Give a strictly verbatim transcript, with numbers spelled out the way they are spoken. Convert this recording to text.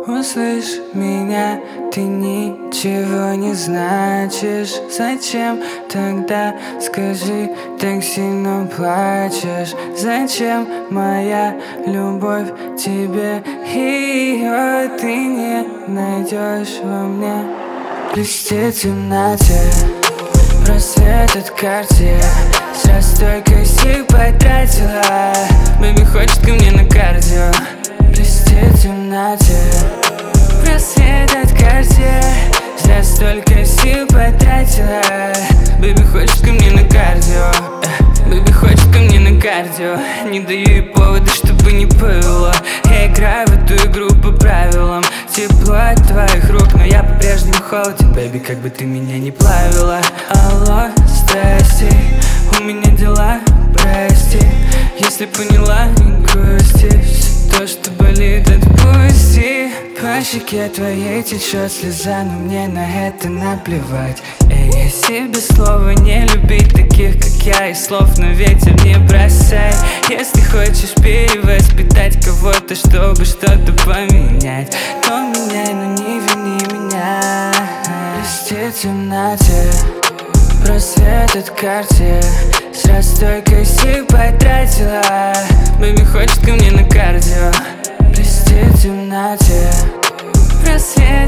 услышь меня, ты ничего не значишь. Зачем тогда, скажи, так сильно плачешь? Зачем моя любовь тебе? Ее ты не найдешь во мне. Блестит в темноте просвет от карте. Сразу столько сил потратила. Бэби хочет ко мне на кардио. Блестит в темноте просвет от карте. Зря столько сил потратила. Бэби хочет ко мне на кардио. Бэби хочет ко мне на кардио. Не даю ей повода, чтобы не повело. Я играю в эту игру по правилам. Тепло от твоих рук, но я по-прежнему холоден. Бэби, как бы ты меня не плавила. Алло, здрасте, у меня дела, прости. Если поняла, не грусти. Все то, что болит, отпусти. По щеке твоей течет слеза, но мне на это наплевать. Эй, я себе слово не любить таких, как я, и слов на ветер не бросай. Если хочешь перевоспитать кого-то, чтобы что-то поменять, то меняй, но не вини меня. Блестит в темноте просвет от карте. Сразу столько сил потратила. Бэби хочет ко мне на кардио. Блестит в темноте просвет